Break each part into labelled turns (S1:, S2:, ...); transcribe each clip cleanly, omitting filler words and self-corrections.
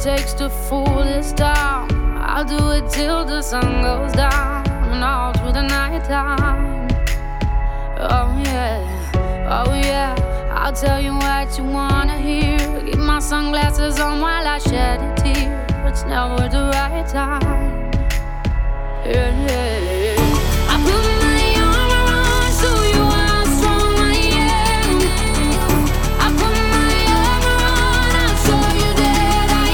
S1: takes to fool this town. I'll do it till the sun goes down and all through the night time. Oh yeah, oh yeah, I'll tell you what you wanna hear. Keep my sunglasses on while I shed a tear. It's never the right time. Yeah, yeah, yeah. I put my arm around so you how strong I am. I put my arm around, I'll show you that I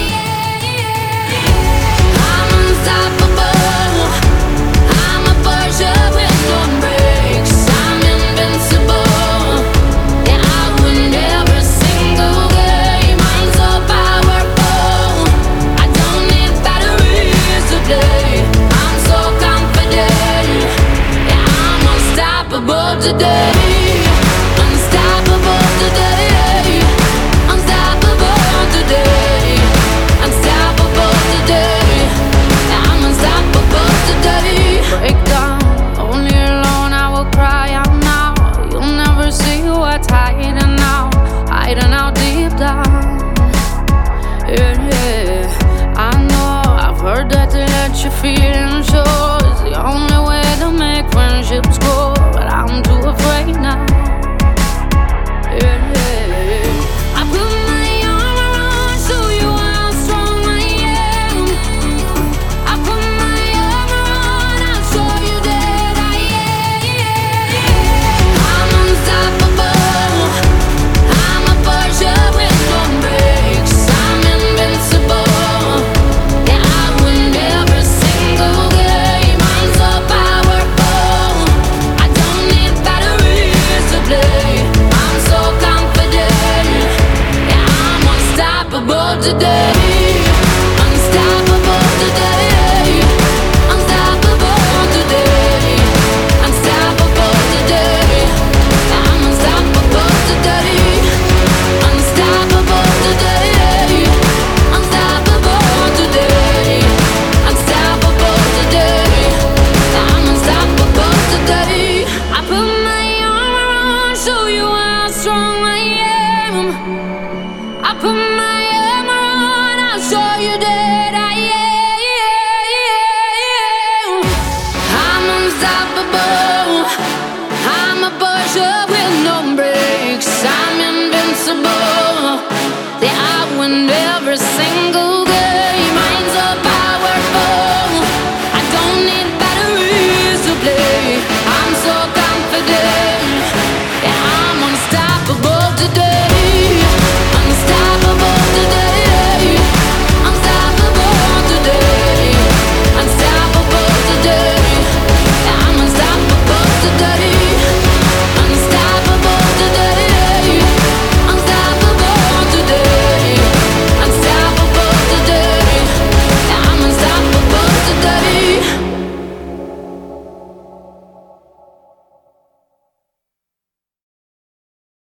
S1: am. I'm unstoppable. I'm a Porsche with no brakes. I'm invincible. Yeah, I win every single game. I'm so powerful. I don't need batteries today. I'm so confident. Yeah, I'm unstoppable today. Unstoppable today. Unstoppable today. Unstoppable today. Yeah, I'm unstoppable today. Break down, only alone I will cry out now. You'll never see what's hiding out, hiding out deep down. Yeah, yeah. I know I've heard that to let you feel